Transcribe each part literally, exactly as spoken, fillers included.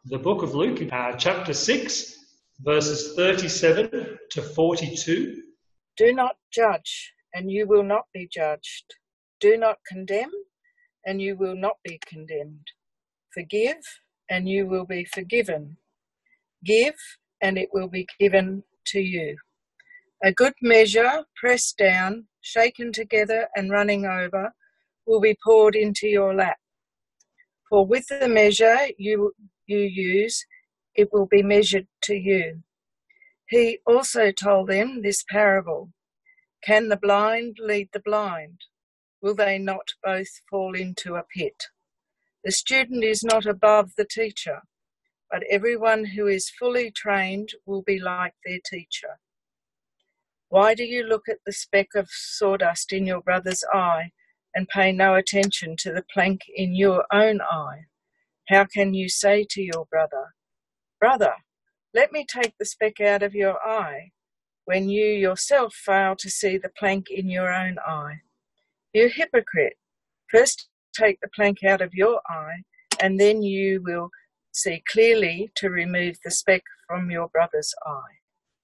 the book of Luke, uh, chapter six, verses thirty-seven to forty-two. Do not judge, and you will not be judged. Do not condemn, and you will not be condemned. Forgive, and you will be forgiven. Give, and it will be given to you. A good measure, pressed down, shaken together, and running over, will be poured into your lap. For with the measure you, you use, it will be measured to you. He also told them this parable. Can the blind lead the blind? Will they not both fall into a pit? The student is not above the teacher, but everyone who is fully trained will be like their teacher. Why do you look at the speck of sawdust in your brother's eye and pay no attention to the plank in your own eye? How can you say to your brother, Brother, let me take the speck out of your eye, when you yourself fail to see the plank in your own eye? You hypocrite, first take the plank out of your eye, and then you will see clearly to remove the speck from your brother's eye.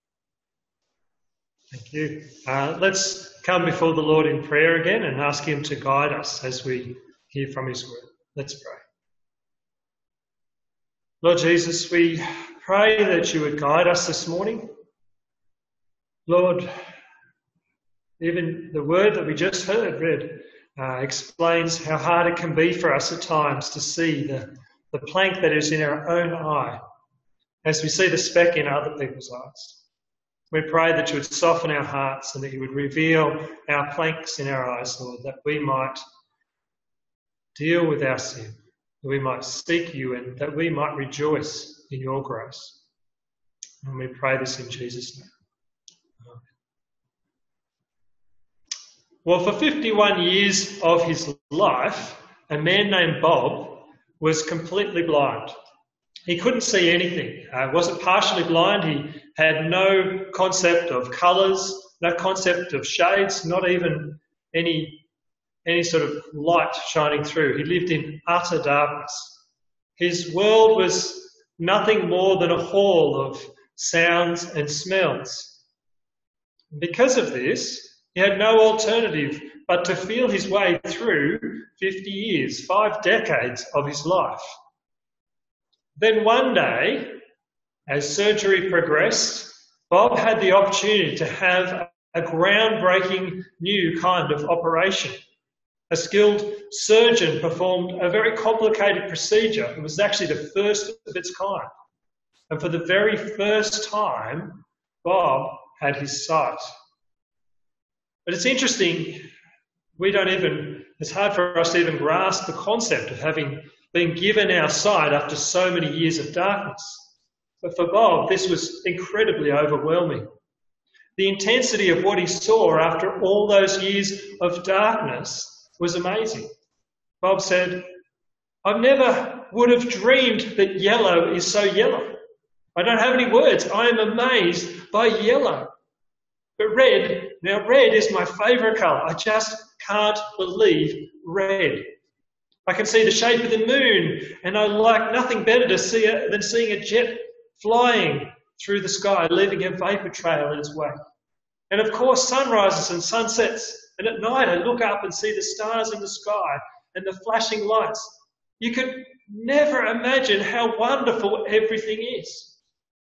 Thank you. Uh, let's come before the Lord in prayer again and ask him to guide us as we hear from his word. Let's pray. Lord Jesus, we pray that you would guide us this morning. Lord, even the word that we just heard read uh, explains how hard it can be for us at times to see the, the plank that is in our own eye as we see the speck in other people's eyes. We pray that you would soften our hearts and that you would reveal our planks in our eyes, Lord, that we might deal with our sin, that we might seek you and that we might rejoice in your grace. And we pray this in Jesus' name. Amen. Well, for fifty-one years of his life, a man named Bob was completely blind. He couldn't see anything. Uh, wasn't partially blind. He had no concept of colours, no concept of shades, not even any, any sort of light shining through. He lived in utter darkness. His world was nothing more than a hall of sounds and smells. Because of this, he had no alternative but to feel his way through fifty years, five decades of his life. Then one day, as surgery progressed, Bob had the opportunity to have a groundbreaking new kind of operation. A skilled surgeon performed a very complicated procedure. It was actually the first of its kind. And for the very first time, Bob had his sight. But it's interesting, we don't even, it's hard for us to even grasp the concept of having been given our sight after so many years of darkness. But for Bob, this was incredibly overwhelming. The intensity of what he saw after all those years of darkness was amazing. Bob said, I never would have dreamed that yellow is so yellow. I don't have any words. I am amazed by yellow. But red, now red is my favourite colour. I just can't believe red. I can see the shape of the moon, and I like nothing better to see it than seeing a jet flying through the sky, leaving a vapour trail in its wake. And of course, sunrises and sunsets. And at night, I look up and see the stars in the sky and the flashing lights. You could never imagine how wonderful everything is.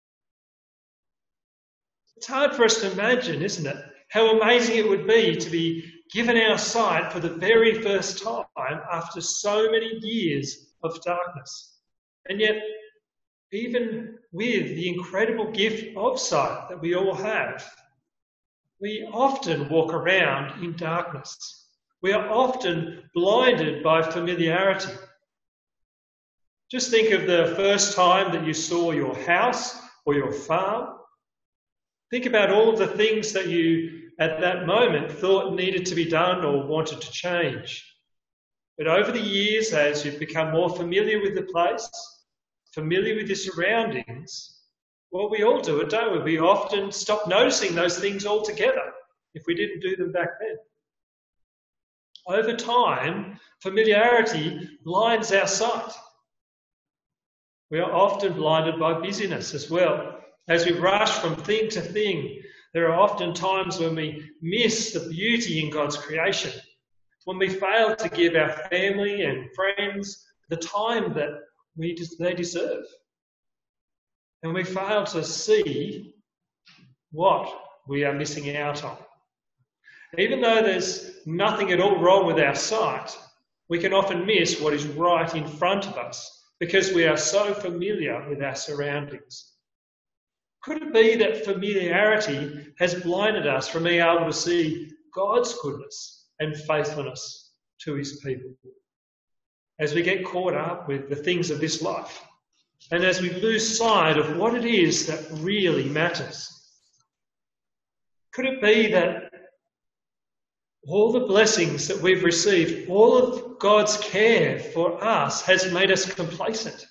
It's hard for us to imagine, isn't it, how amazing it would be to be given our sight for the very first time after so many years of darkness. And yet, even with the incredible gift of sight that we all have, we often walk around in darkness. We are often blinded by familiarity. Just think of the first time that you saw your house or your farm. Think about all of the things that you, at that moment, thought needed to be done or wanted to change. But over the years, as you've become more familiar with the place, familiar with your surroundings, well, we all do it, don't we? We often stop noticing those things altogether if we didn't do them back then. Over time, familiarity blinds our sight. We are often blinded by busyness as well. As we rush from thing to thing, there are often times when we miss the beauty in God's creation, when we fail to give our family and friends the time that we they deserve. And we fail to see what we are missing out on. Even though there's nothing at all wrong with our sight, we can often miss what is right in front of us because we are so familiar with our surroundings. Could it be that familiarity has blinded us from being able to see God's goodness and faithfulness to his people? As we get caught up with the things of this life, and as we lose sight of what it is that really matters. Could it be that all the blessings that we've received, all of God's care for us has made us complacent?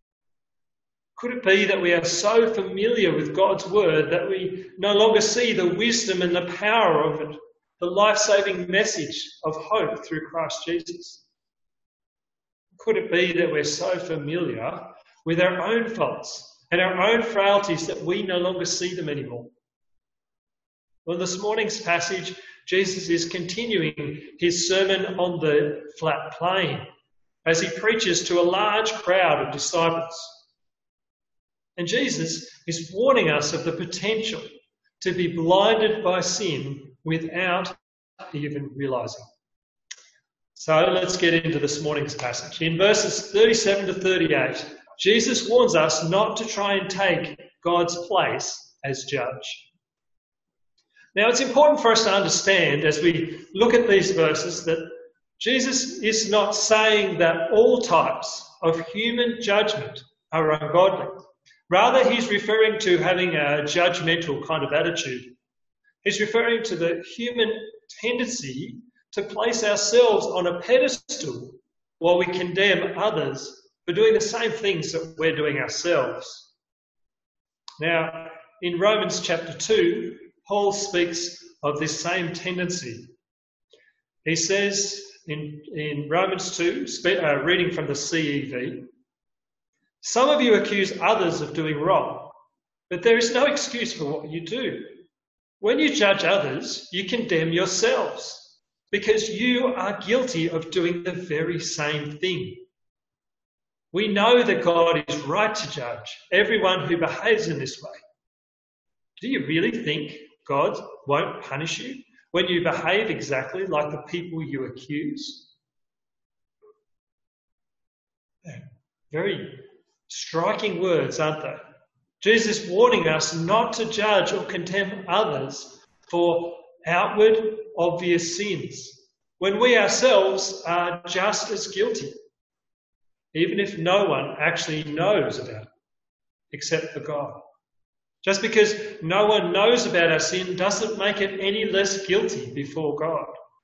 Could it be that we are so familiar with God's word that we no longer see the wisdom and the power of it, the life-saving message of hope through Christ Jesus? Could it be that we're so familiar with our own faults and our own frailties that we no longer see them anymore? Well, this morning's passage, Jesus is continuing his sermon on the flat plain as he preaches to a large crowd of disciples. And Jesus is warning us of the potential to be blinded by sin without even realising. So let's get into this morning's passage. In verses thirty-seven to thirty-eight, Jesus warns us not to try and take God's place as judge. Now, it's important for us to understand as we look at these verses that Jesus is not saying that all types of human judgment are ungodly. Rather, he's referring to having a judgmental kind of attitude. He's referring to the human tendency to place ourselves on a pedestal while we condemn others for doing the same things that we're doing ourselves. Now, in Romans chapter two, Paul speaks of this same tendency. He says in, in Romans two, uh, reading from the C E V, "Some of you accuse others of doing wrong, but there is no excuse for what you do. When you judge others, you condemn yourselves, because you are guilty of doing the very same thing. We know that God is right to judge everyone who behaves in this way. Do you really think God won't punish you when you behave exactly like the people you accuse?" Very striking words, aren't they? Jesus warning us not to judge or condemn others for outward, obvious sins, when we ourselves are just as guilty, even if no one actually knows about it, except for God. Just because no one knows about our sin doesn't make it any less guilty before God.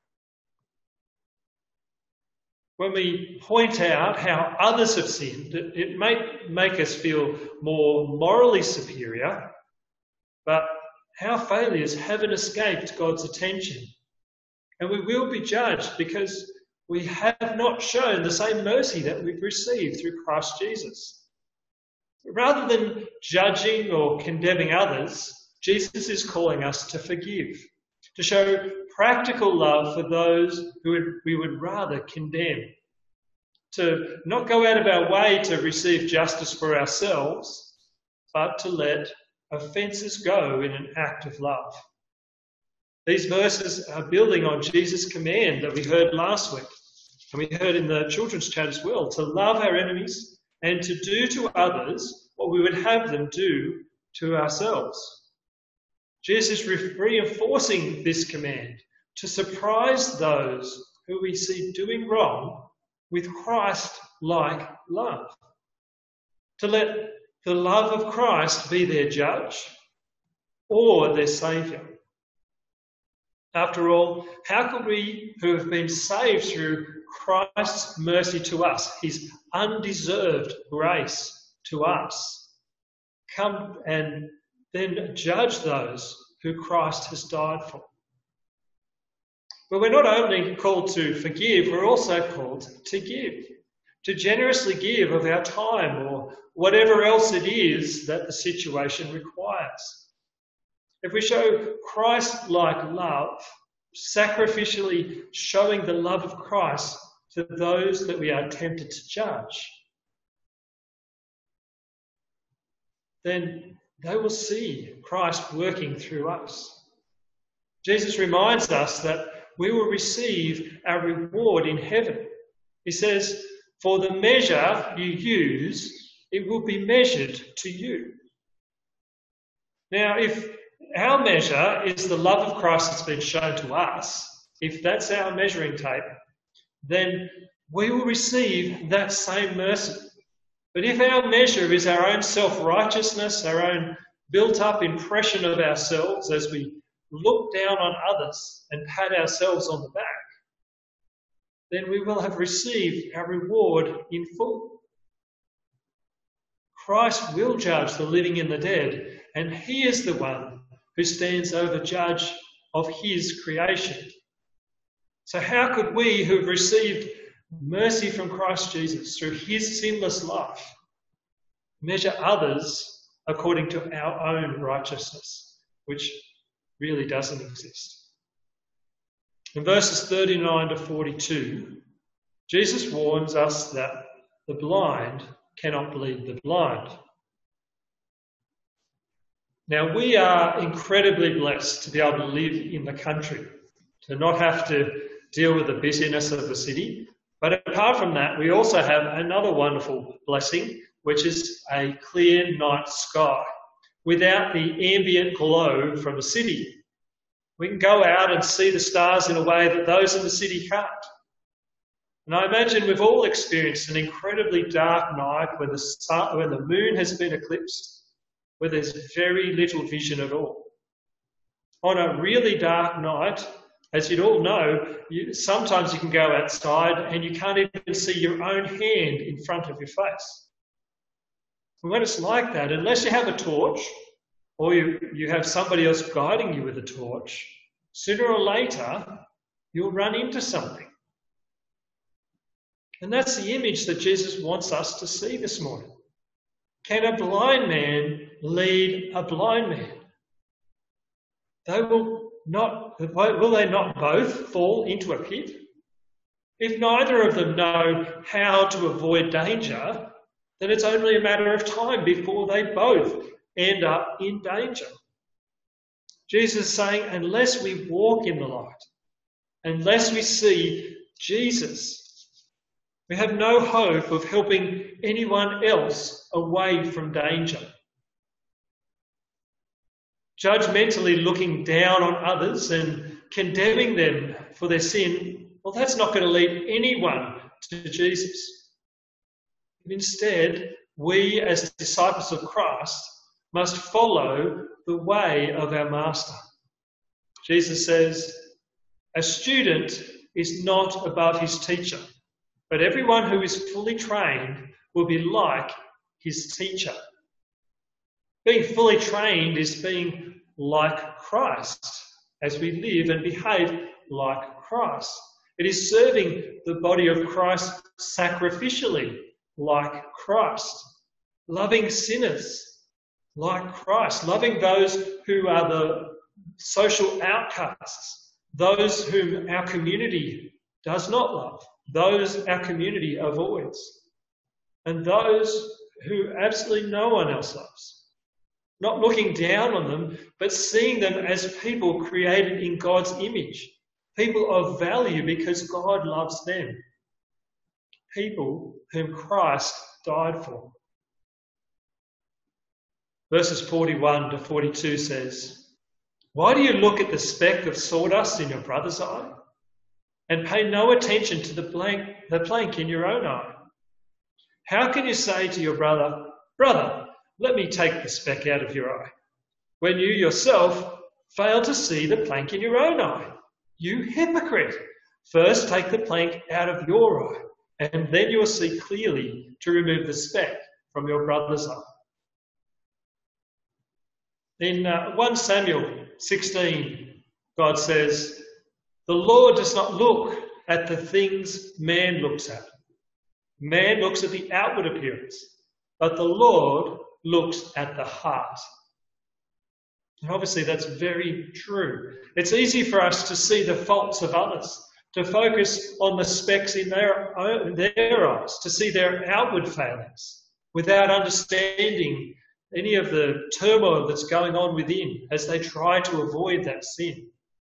When we point out how others have sinned, it may make us feel more morally superior, but our failures haven't escaped God's attention. And we will be judged because we have not shown the same mercy that we've received through Christ Jesus. Rather than judging or condemning others, Jesus is calling us to forgive, to show practical love for those who we would rather condemn, to not go out of our way to receive justice for ourselves, but to let offences go in an act of love. These verses are building on Jesus' command that we heard last week, and we heard in the children's chat as well, to love our enemies and to do to others what we would have them do to ourselves. Jesus is reinforcing this command to surprise those who we see doing wrong with Christ-like love. To let the love of Christ be their judge or their saviour. After all, how could we who have been saved through Christ's mercy to us, his undeserved grace to us, come and then judge those who Christ has died for? But we're not only called to forgive, we're also called to give. to generously give of our time or whatever else it is that the situation requires. If we show Christ-like love, sacrificially showing the love of Christ to those that we are tempted to judge, then they will see Christ working through us. Jesus reminds us that we will receive our reward in heaven. He says, for the measure you use, it will be measured to you. Now, if our measure is the love of Christ that's been shown to us, if that's our measuring tape, then we will receive that same mercy. But if our measure is our own self-righteousness, our own built-up impression of ourselves as we look down on others and pat ourselves on the back, then we will have received our reward in full. Christ will judge the living and the dead, and he is the one who stands over judge of his creation. So how could we who have received mercy from Christ Jesus through his sinless life measure others according to our own righteousness, which really doesn't exist? In verses thirty-nine to forty-two, Jesus warns us that the blind cannot lead the blind. Now, we are incredibly blessed to be able to live in the country, to not have to deal with the busyness of the city. But apart from that, we also have another wonderful blessing, which is a clear night sky without the ambient glow from the city. We can go out and see the stars in a way that those in the city can't. And I imagine we've all experienced an incredibly dark night when the sun, when the moon has been eclipsed, where there's very little vision at all. On a really dark night, as you'd all know, you, sometimes you can go outside and you can't even see your own hand in front of your face. And when it's like that, unless you have a torch or you, you have somebody else guiding you with a torch, sooner or later you'll run into something. And that's the image that Jesus wants us to see this morning. Can a blind man lead a blind man? They will not, will they not both fall into a pit? If neither of them know how to avoid danger, then it's only a matter of time before they both end up in danger. Jesus is saying, unless we walk in the light, unless we see Jesus, we have no hope of helping anyone else away from danger. Judgmentally looking down on others and condemning them for their sin, well, that's not going to lead anyone to Jesus. But instead, we as disciples of Christ must follow the way of our Master. Jesus says, a student is not above his teacher, but everyone who is fully trained will be like his teacher. Being fully trained is being like Christ as we live and behave like Christ. It is serving the body of Christ sacrificially like Christ, loving sinners like Christ, loving those who are the social outcasts, those whom our community does not love, those our community avoids, and those who absolutely no one else loves. Not looking down on them, but seeing them as people created in God's image, people of value because God loves them, people whom Christ died for. Verses forty-one to forty-two says, why do you look at the speck of sawdust in your brother's eye and pay no attention to the blank, the plank in your own eye? How can you say to your brother, brother, let me take the speck out of your eye, when you yourself fail to see the plank in your own eye? You hypocrite! First take the plank out of your eye, and then you will see clearly to remove the speck from your brother's eye. In uh, First Samuel sixteen, God says, the Lord does not look at the things man looks at. Man looks at the outward appearance, but the Lord looks at the heart. And obviously that's very true. It's easy for us to see the faults of others, to focus on the specks in their, own, their eyes, to see their outward failings, without understanding any of the turmoil that's going on within as they try to avoid that sin.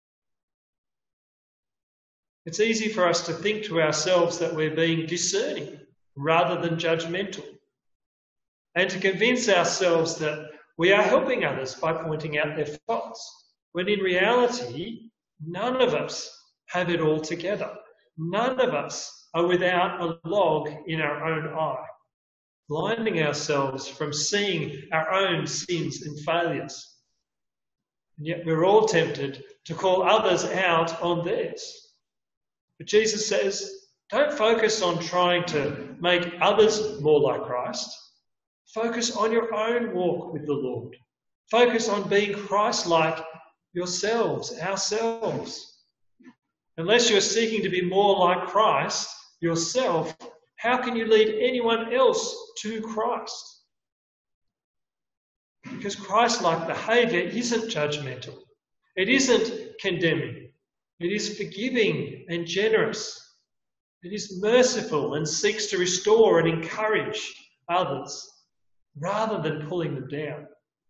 It's easy for us to think to ourselves that we're being discerning rather than judgmental, and to convince ourselves that we are helping others by pointing out their faults, when in reality, none of us have it all together. None of us are without a log in our own eye, blinding ourselves from seeing our own sins and failures. And yet we're all tempted to call others out on theirs. But Jesus says, don't focus on trying to make others more like Christ. Focus on your own walk with the Lord. Focus on being Christ-like yourselves, ourselves. Unless you're seeking to be more like Christ yourself, how can you lead anyone else to Christ? Because Christ-like behaviour isn't judgmental. It isn't condemning. It is forgiving and generous. It is merciful and seeks to restore and encourage others rather than pulling them down.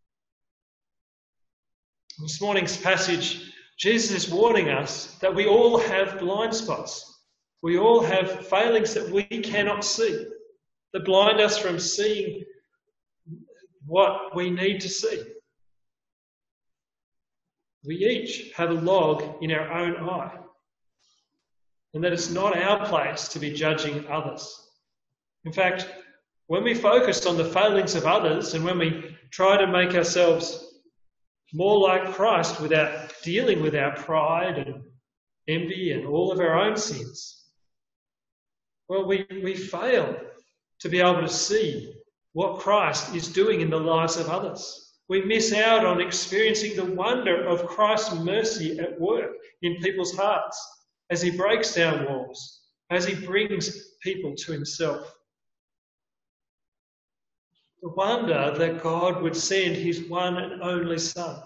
In this morning's passage, Jesus is warning us that we all have blind spots. We all have failings that we cannot see, that blind us from seeing what we need to see. We each have a log in our own eye, and that it's not our place to be judging others. In fact, when we focus on the failings of others and when we try to make ourselves more like Christ without dealing with our pride and envy and all of our own sins, well, we, we fail to be able to see what Christ is doing in the lives of others. We miss out on experiencing the wonder of Christ's mercy at work in people's hearts as he breaks down walls, as he brings people to himself. The wonder that God would send his one and only Son.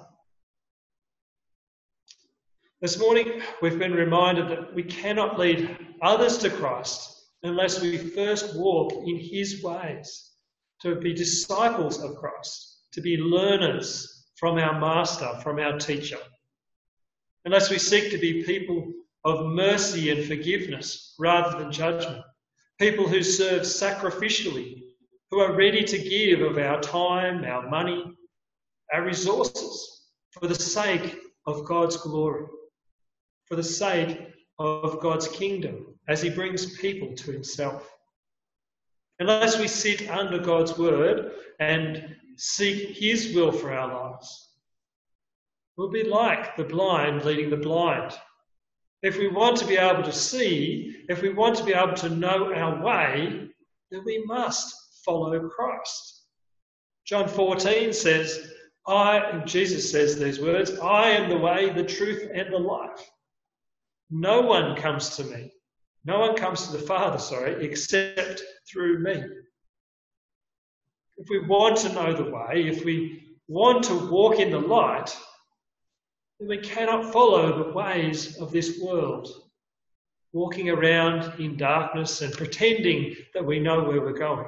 This morning, we've been reminded that we cannot lead others to Christ unless we first walk in his ways, to be disciples of Christ, to be learners from our Master, from our Teacher. Unless we seek to be people of mercy and forgiveness rather than judgment, people who serve sacrificially, who are ready to give of our time, our money, our resources for the sake of God's glory, for the sake of God's kingdom as he brings people to himself. Unless we sit under God's word and seek his will for our lives, we'll be like the blind leading the blind. If we want to be able to see, if we want to be able to know our way, then we must follow Christ. John fourteen says, I, and Jesus says these words, I am the way, the truth, and the life. No one comes to me, no one comes to the Father, sorry, except through me. If we want to know the way, if we want to walk in the light, then we cannot follow the ways of this world, walking around in darkness and pretending that we know where we're going.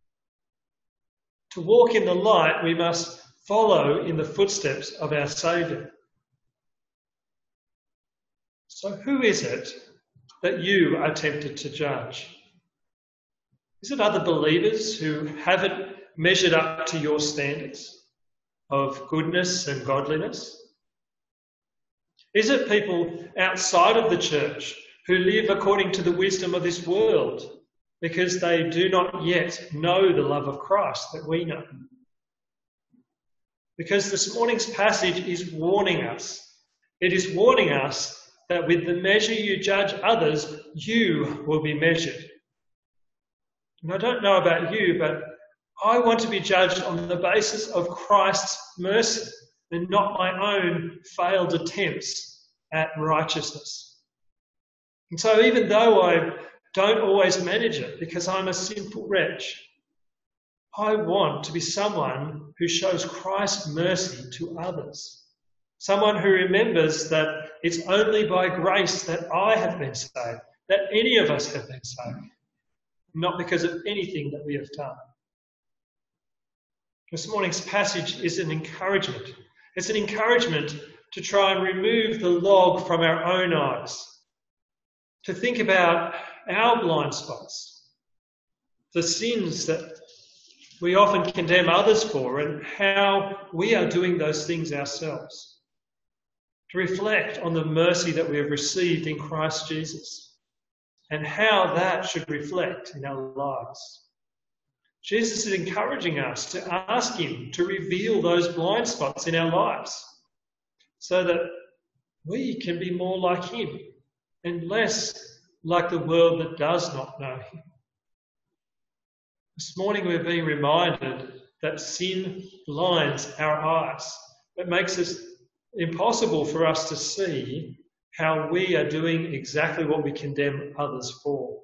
To walk in the light, we must follow in the footsteps of our Saviour. So who is it that you are tempted to judge? Is it other believers who haven't measured up to your standards of goodness and godliness? Is it people outside of the church who live according to the wisdom of this world because they do not yet know the love of Christ that we know? Because this morning's passage is warning us. It is warning us that with the measure you judge others, you will be measured. And I don't know about you, but I want to be judged on the basis of Christ's mercy and not my own failed attempts at righteousness. And so even though I don't always manage it because I'm a simple wretch. I want to be someone who shows Christ's mercy to others. Someone who remembers that it's only by grace that I have been saved, that any of us have been saved, not because of anything that we have done. This morning's passage is an encouragement. It's an encouragement to try and remove the log from our own eyes, to think about our blind spots, the sins that we often condemn others for, and how we are doing those things ourselves, to reflect on the mercy that we have received in Christ Jesus and how that should reflect in our lives. Jesus is encouraging us to ask him to reveal those blind spots in our lives so that we can be more like him and less like the world that does not know him. This morning we're being reminded that sin blinds our eyes. It makes it impossible for us to see how we are doing exactly what we condemn others for.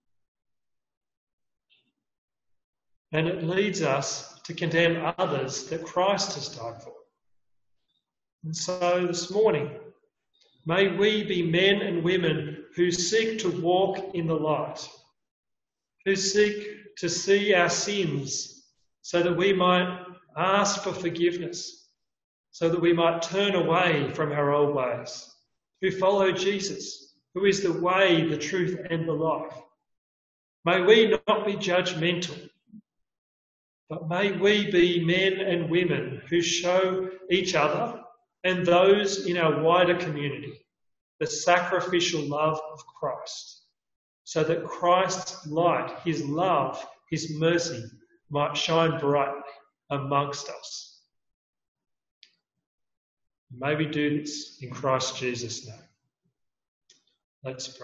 And it leads us to condemn others that Christ has died for. And so this morning, may we be men and women who seek to walk in the light, who seek to see our sins so that we might ask for forgiveness, so that we might turn away from our old ways, who follow Jesus, who is the way, the truth and the life. May we not be judgmental, but may we be men and women who show each other and those in our wider community the sacrificial love of Christ, so that Christ's light, his love, his mercy might shine brightly amongst us. May we do this in Christ Jesus' name. Let's pray.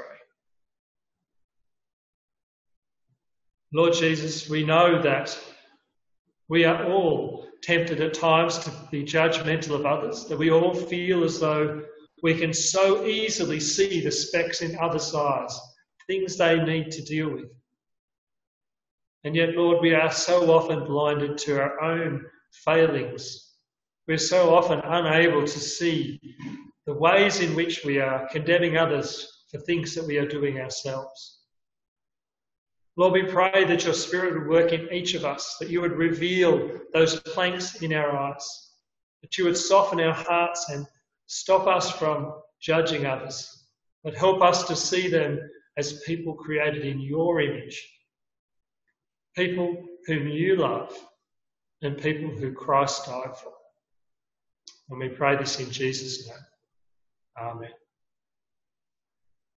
Lord Jesus, we know that we are all tempted at times to be judgmental of others, that we all feel as though we can so easily see the specks in others' eyes, things they need to deal with. And yet, Lord, we are so often blinded to our own failings. We're so often unable to see the ways in which we are condemning others for things that we are doing ourselves. Lord, we pray that your Spirit would work in each of us, that you would reveal those planks in our eyes, that you would soften our hearts and stop us from judging others, but help us to see them as people created in your image, people whom you love and people who Christ died for. And we pray this in Jesus' name. Amen.